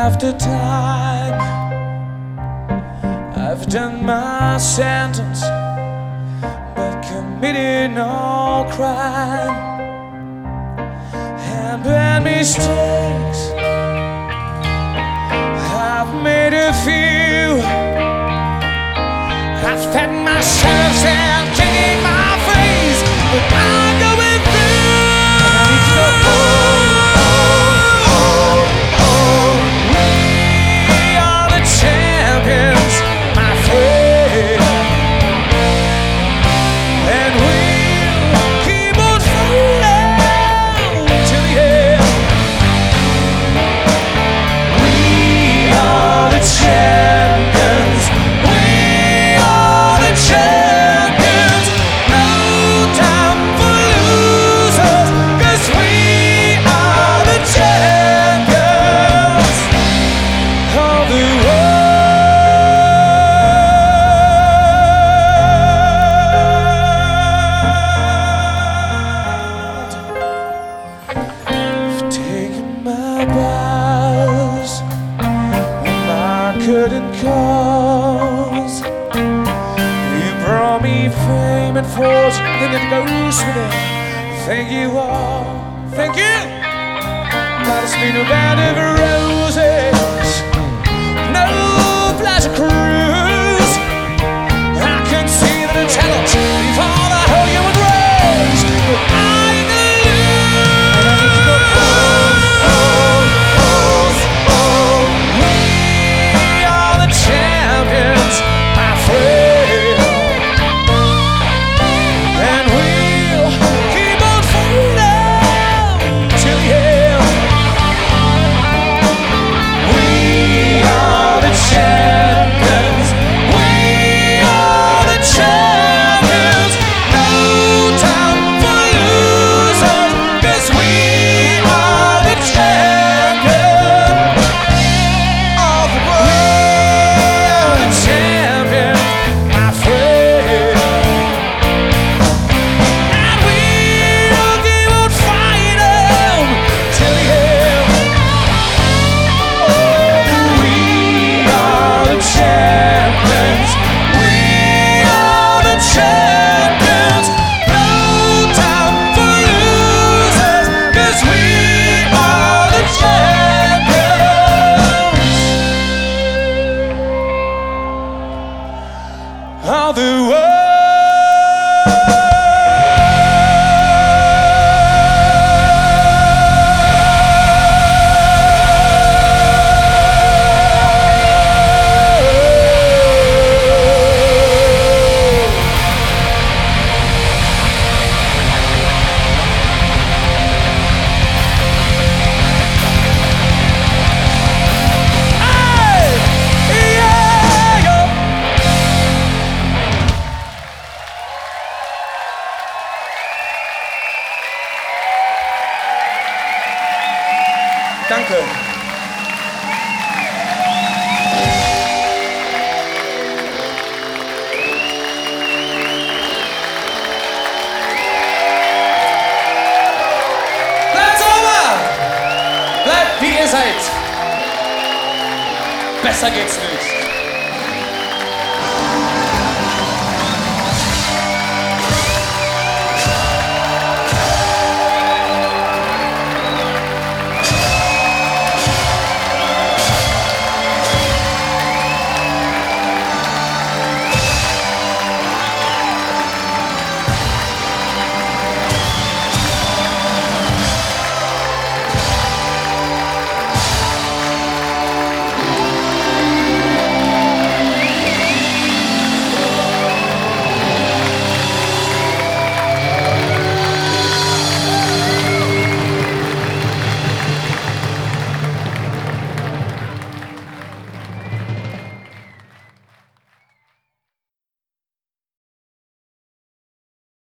after time, I've done my sentence, but committed no crime. And bad mistakes, I've made a few. I've fed myself and kicking my face, but I'm going through. And I need to go home. We are the champions, my friend, and we'll keep on fighting till the end. We are the champions. We are the champions. No time for losers, 'cause we are the champions of the world. I've taken my bows when I couldn't cause. You brought me fame and fortune, and it goes with it. Thank you all, thank you. But it's been a bed of roses, no pleasure cruise. I can see the talent before the whole human race, but I we are the champions, my friend, and we'll keep on fighting till the end. We are the champions. We are the champions. No time for losers, 'cause we are the champions of the world. We are the champions, my friend, and we'll keep on fighting till the end. We are the champions. We are the champions. No time for losers, 'cause we are the champions of the world. Danke. Bleibt sauber! Bleibt wie ihr seid. Besser geht's nicht.